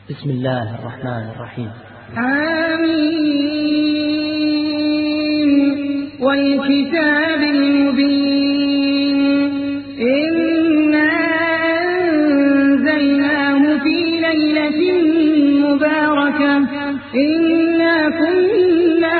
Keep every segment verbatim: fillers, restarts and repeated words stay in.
بسم الله الرحمن الرحيم. آمين والكتاب المبين إنا أنزلناه في ليلة مباركة إنا كنا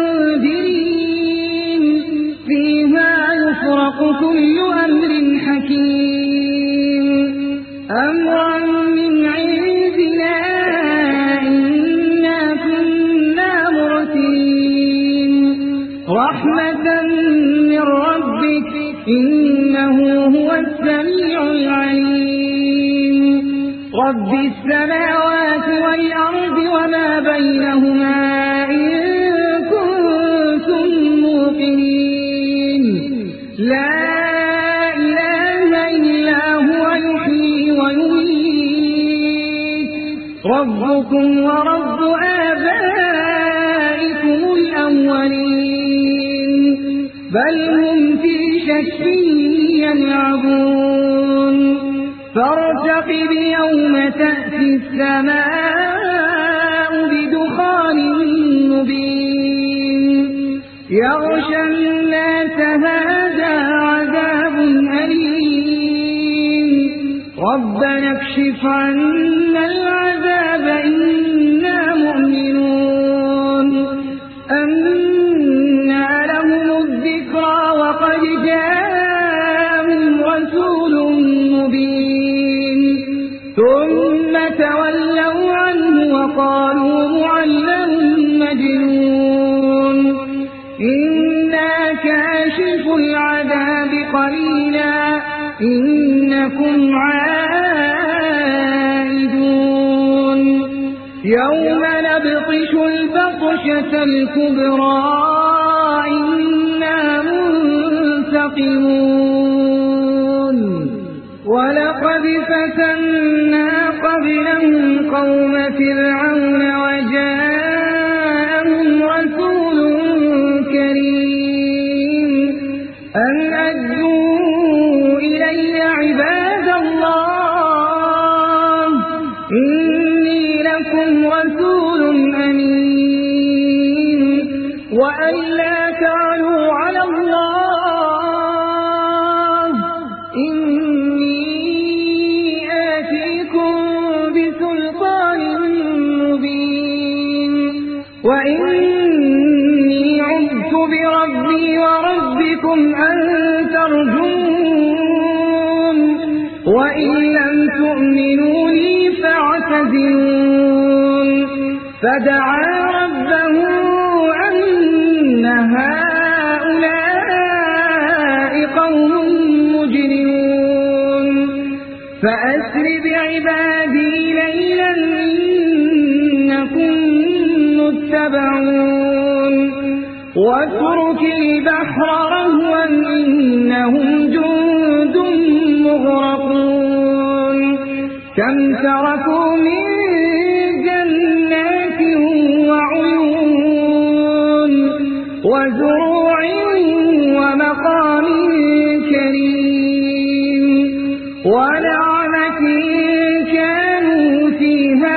منذرين فيها يفرق كل أمر حكيم أمرا من عندنا إنا كنا مرسلين رحمة من ربك إنه هو السميع العليم رب السماوات والأرض وما بينهما إن كنتم موقنين لا إله إلا هو يحيي ويميت ربكم ورب آبائكم الأولين بل هم في شك يلعبون فارتقب يوم تأتي السماء بدخان مبين يغشى الناس هذا عذاب أليم ربنا اكشف عنا العذاب إنا مؤمنون أنى لهم الذكرى وقد جاءهم رسول مبين ثم تولوا عنه وقالوا معلم مجنون إنا كاشف العذاب قليلا إنكم عائدون يوم نبطش البطشة الكبرى إنا منتقمون ولقد فتنا قبلهم قوم فرعون وجاءهم رسول كريم أن أدوا إلي عباد الله إني لكم رسول أمين وأن لا تعلوا على الله إني آتيكم بسلطان مبين وإني عذت بربي وربكم أن ترجون وإن لم تؤمنوا لي فاعتزلون فدعا ربه أن هؤلاء قوم مجرمون فأسر بعبادي ليلا إنكم متبعون واترك البحر رهوا إنهم جند مغرقون كم تركوا من جنات وعيون وزروع ومقام كريم ونعمة كانوا فيها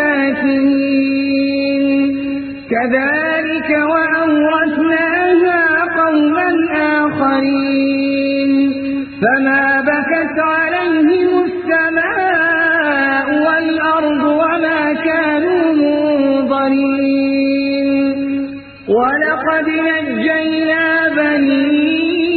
فاكهين كذلك وأورثناها قوما آخرين فما بكت عليهم السماء والأرض وما كانوا منظرين ولقد نجينا بني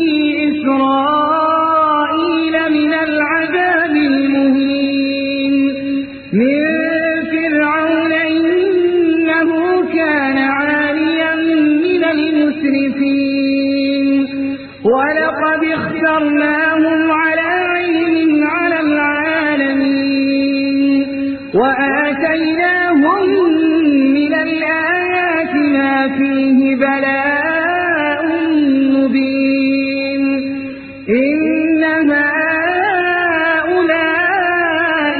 إسرائيل من العذاب المهين من فرعون إنه كان عاليا من المسرفين ولقد اخترناهم على علم على العالمين وآتيناهم من الآيات ما فيه بلاء مبين إن هؤلاء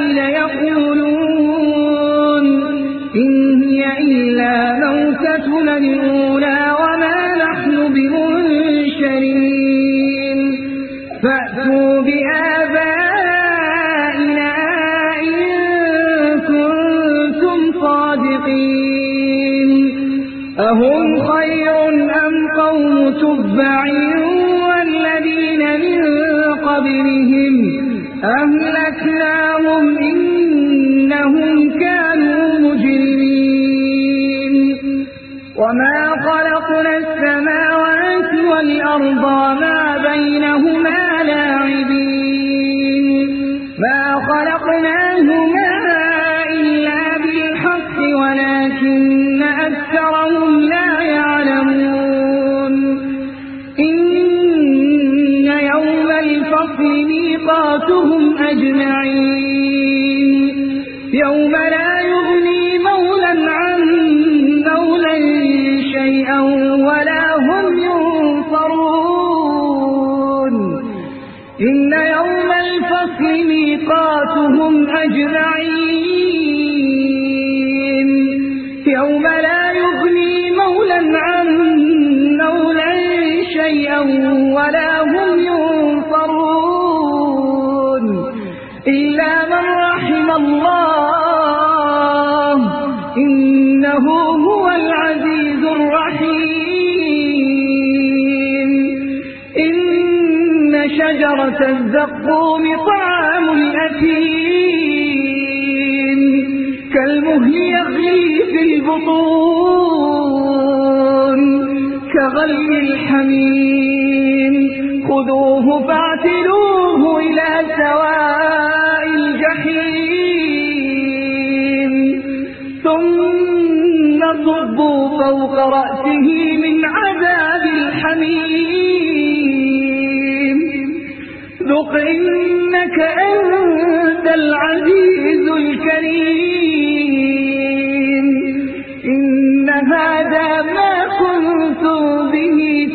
ليقولون إن هي إلا موتتنا الأولى وما نحن بمنشرين فأتوا بآبائنا إن كنتم أهم خير أم قوم تبع والذين من قبلهم أهلكناهم إنهم كانوا مجرمين وما خلقنا السماوات والأرض وما بينهما لاعبين ما خلقناهما إلا بالحق ولكن أكثرهم لا يعلمون إن يوم الفصل ميقاتهم أجمعين يوم لا يغني مولا عن مولا شيئا ولا هم ينصرون إن يوم الفصل ميقاتهم أجمعين يوم لا يغني مولا عن مولا شيئا ولا هم ينصرون إلا من رحم الله إنه هو العزيز الرحيم إن شجرة الزقوم طعام الأثيم كالمهل يغلي في البطون كغلي الحميم خذوه فاعتلوه إلى سواء الجحيم ثم صبوا فوق رأسه من عذاب الحميم ذق إنك أنت العزيز الكريم إن هذا ما كنتم به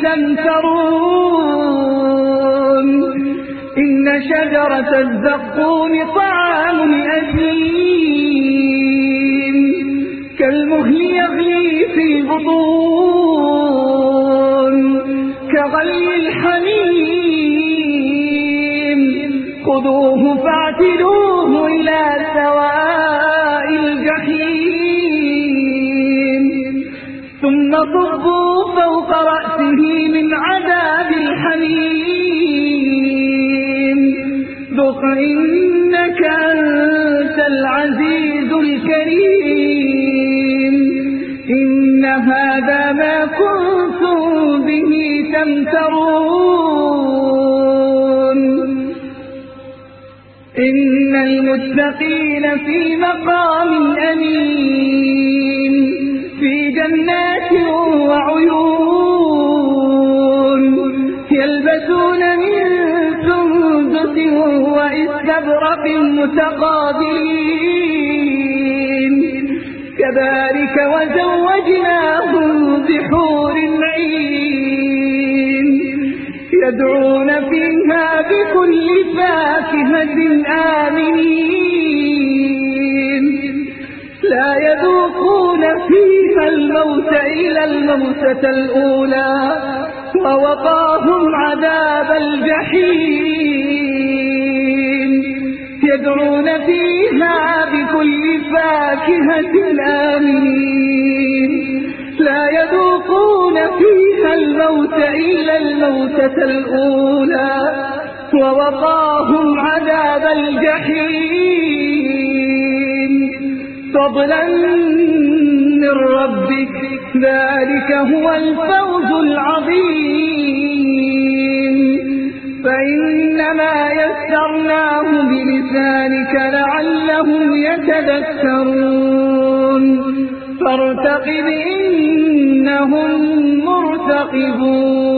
تمترون إن شجرة الزقوم طعام الأثيم كالمهل يغلي في البطون كغلي الحميم خذوه فاعتلوه إلى سواء الجحيم ثم صبوا فوق رأسه من عذاب الحميم ذق إنك أنت العزيز الكريم إن هذا ما كنتم به تمترون إن المتقين في مقام أمين في جنات وعيون يلبسون من سندس وإستبرق متقابلين كذلك وزوجناهم بحور عين يدعون فيها بكل فاكهة آمنين لا يذوقون فيها الموت إلا الموتة الأولى ووقاهم عذاب الجحيم يدعون فيها بكل فاكهة آمنين لا يذوقون فيها الموت إلا الموتة الأولى ووقاهم عذاب الجحيم فضلا من ربك ذلك هو الفوز العظيم فإنما يسرناه بلسانك لعلهم يتذكرون فارتقب إنهم مرتقبون